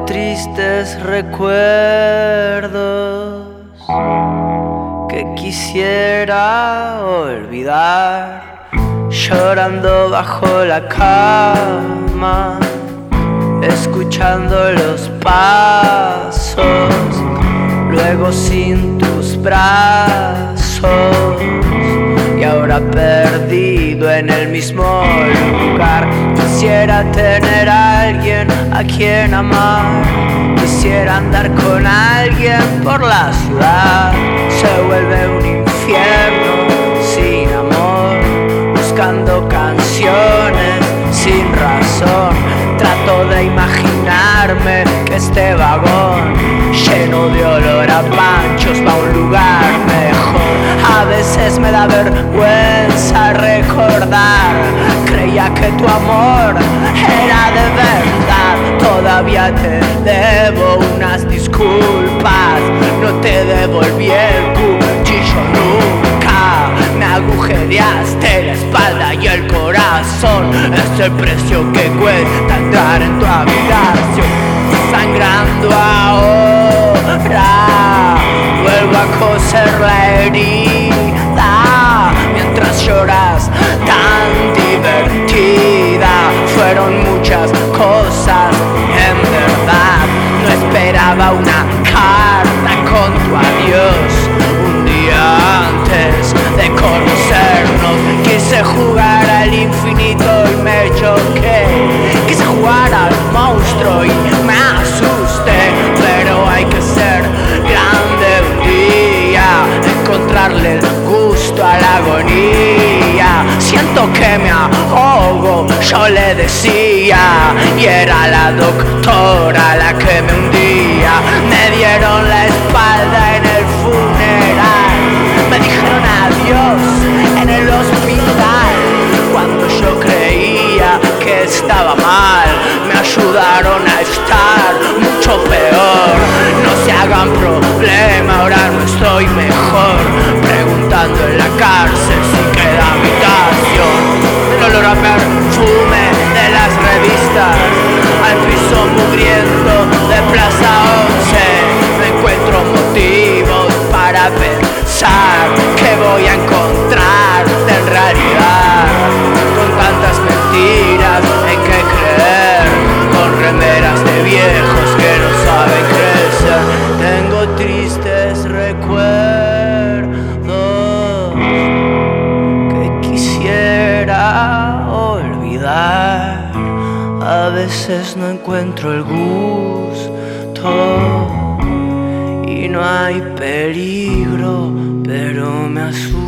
tristes recuerdos que quisiera olvidar, llorando bajo la cama, escuchando los pasos, luego sin tus brazos, y ahora perdido en el mismo lugar. Quisiera tener a alguien a quien amar, quisiera andar con alguien por la ciudad. Se vuelve un infierno sin amor, buscando canciones sin razón. Trato de imaginarme que este vagón lleno de olor a panchos va a un lugar mejor. A veces me da vergüenza recordar, creía que tu amor era de verdad. Todavía te debo unas disculpas, no te devolví el cuchillo nunca. Me agujereaste la espalda y el corazón, es el precio que cuesta entrar en tu habitación. Sangrando ahora, vuelvo a coser la herida, mientras lloras tan divertida. Fueron muchas cosas, en verdad. No esperaba una carta con tu adiós un día antes de conocernos. Quise jugar al infinito y me choqué, quise jugar al monstruo y me asusté. Pero hay que ser grande un día, encontrarle el gusto a la agonía. Siento que me ahogo, yo le decía, y era la doctora la que me hundía. Me dieron la espalda en el funeral, me dijeron adiós en el hospital. Cuando yo creía que estaba mal, me ayudaron a estar mucho peor. No se hagan problema, ahora no estoy mejor, preguntando en la cárcel si queda habitación. El olor a perfume de las revistas, al piso mugriento de Plaza 11. No encuentro motivos para pensar que voy a encontrarte en realidad, con tantas mentiras en que creer, con remeras de viejos que no saben crecer. Tengo tristes recuerdos que quisiera olvidar. A veces no encuentro el gusto y no hay peligro, pero me asusta.